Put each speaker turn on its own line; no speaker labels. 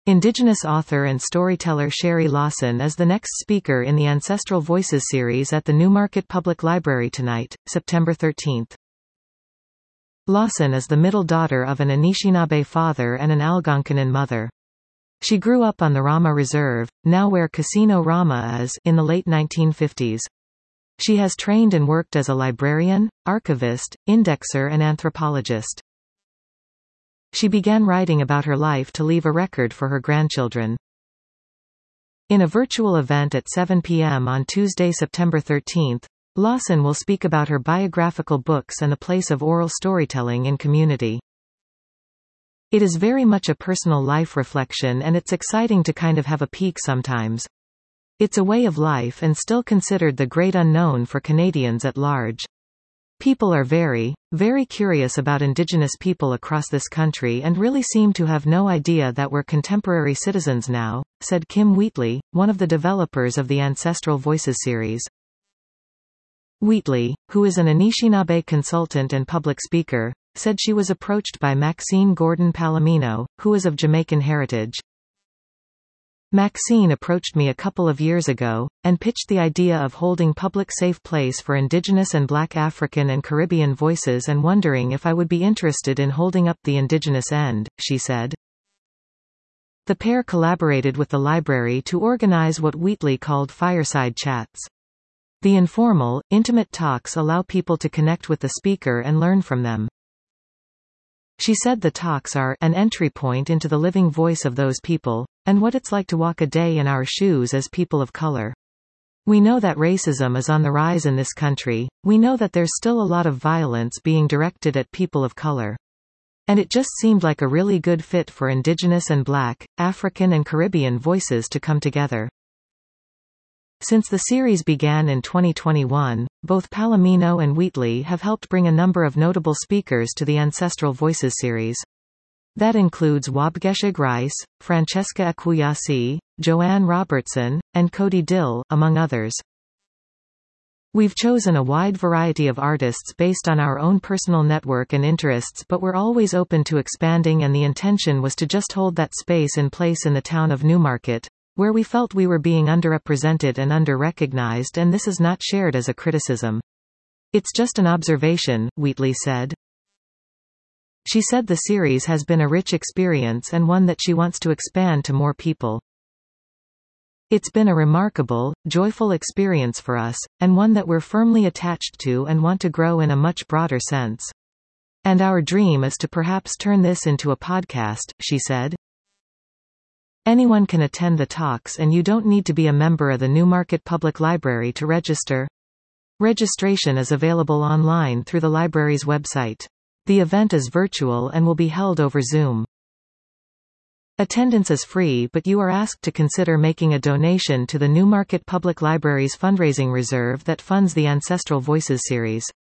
Indigenous author and storyteller Sherry Lawson is the next speaker in the Ancestral Voices series at the Newmarket Public Library tonight, September 13. Lawson is the middle daughter of an Anishinaabe father and an Algonquinan mother. She grew up on the Rama Reserve, now where Casino Rama is, in the late 1950s. She has trained and worked as a librarian, archivist, indexer and anthropologist. She began writing about her life to leave a record for her grandchildren. In a virtual event at 7 p.m. on Tuesday, September 13, Lawson will speak about her biographical books and the place of oral storytelling in community. It is very much a personal life reflection, and it's exciting to kind of have a peek sometimes. It's a way of life and still considered the great unknown for Canadians at large. People are very, very curious about Indigenous people across this country and really seem to have no idea that we're contemporary citizens now, said Kim Wheatley, one of the developers of the Ancestral Voices series. Wheatley, who is an Anishinaabe consultant and public speaker, said she was approached by Maxine Gordon Palomino, who is of Jamaican heritage. Maxine approached me a couple of years ago, and pitched the idea of holding public safe place for Indigenous and Black African and Caribbean voices and wondering if I would be interested in holding up the Indigenous end, she said. The pair collaborated with the library to organize what Wheatley called fireside chats. The informal, intimate talks allow people to connect with the speaker and learn from them. She said the talks are an entry point into the living voice of those people, and what it's like to walk a day in our shoes as people of color. We know that racism is on the rise in this country, we know that there's still a lot of violence being directed at people of color. And it just seemed like a really good fit for Indigenous and Black, African and Caribbean voices to come together. Since the series began in 2021, both Palomino and Wheatley have helped bring a number of notable speakers to the Ancestral Voices series. That includes Wabgeshig Rice, Francesca Ekwuyasi, Joanne Robertson, and Cody Dill, among others. We've chosen a wide variety of artists based on our own personal network and interests, but we're always open to expanding, and the intention was to just hold that space in place in the town of Newmarket, where we felt we were being underrepresented and under-recognized, and this is not shared as a criticism. It's just an observation, Wheatley said. She said the series has been a rich experience and one that she wants to expand to more people. It's been a remarkable, joyful experience for us, and one that we're firmly attached to and want to grow in a much broader sense. And our dream is to perhaps turn this into a podcast, she said. Anyone can attend the talks, and you don't need to be a member of the Newmarket Public Library to register. Registration is available online through the library's website. The event is virtual and will be held over Zoom. Attendance is free, but you are asked to consider making a donation to the Newmarket Public Library's fundraising reserve that funds the Ancestral Voices series.